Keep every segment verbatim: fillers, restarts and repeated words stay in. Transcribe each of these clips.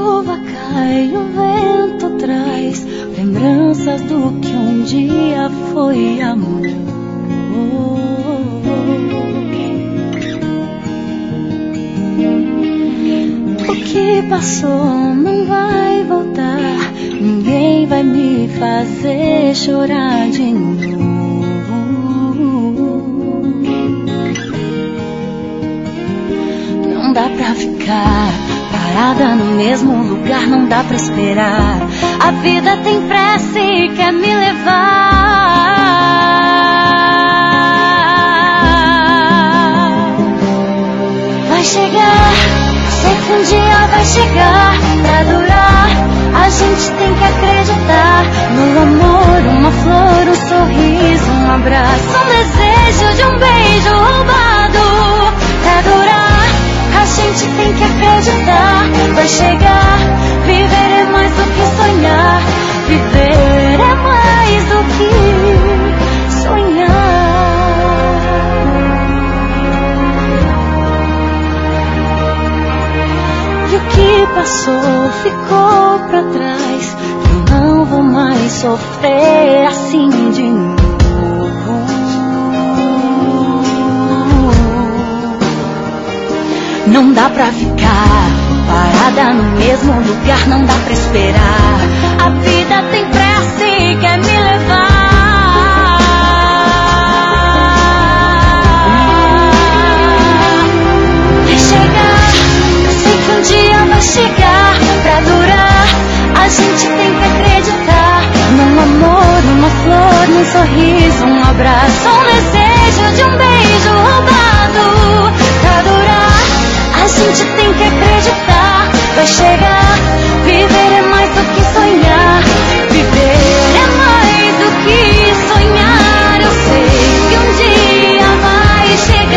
chuva cai, o vento traz lembranças do que um dia foi amor. O que passou não vai voltar, ninguém vai me fazer chorar de novo. Não dá pra ficar parada no mesmo lugar, não dá pra esperar. A vida tem pressa e quer me levar. Vai chegar, sei que um dia vai chegar pra durar. A gente tem que acreditar no amor, uma flor, um sorriso, um abraço, um desejo de um beijo roubado pra durar. A gente tem que acreditar, vai chegar. Viver é mais do que sonhar, viver é mais do que sonhar. E o que passou ficou pra trás, eu não vou mais sofrer assim de novo. Não dá pra ficar parada no mesmo lugar, não dá pra esperar. A vida tem pressa e quer me levar. Vai chegar, sei que um dia vai chegar pra durar. A gente tem que acreditar num amor, numa flor, num sorriso, um abraço, um desejo de um beijo roubado pra durar. A gente tem que acreditar, vai chegar. Viver é mais do que sonhar, viver é mais do que sonhar. Eu sei que um dia vai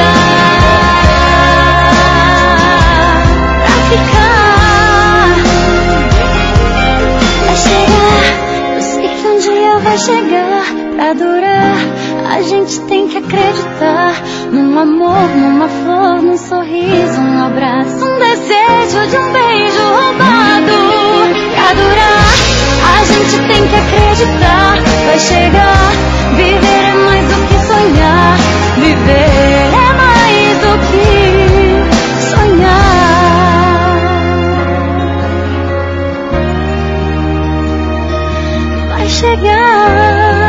chegar pra ficar. Vai chegar, eu sei que um dia vai chegar pra durar. A gente tem que acreditar num amor, numa flor, num sorriso, um abraço, um desejo de um beijo roubado pra durar. A gente tem que acreditar, vai chegar. Viver é mais do que sonhar, viver é mais do que sonhar. Vai chegar.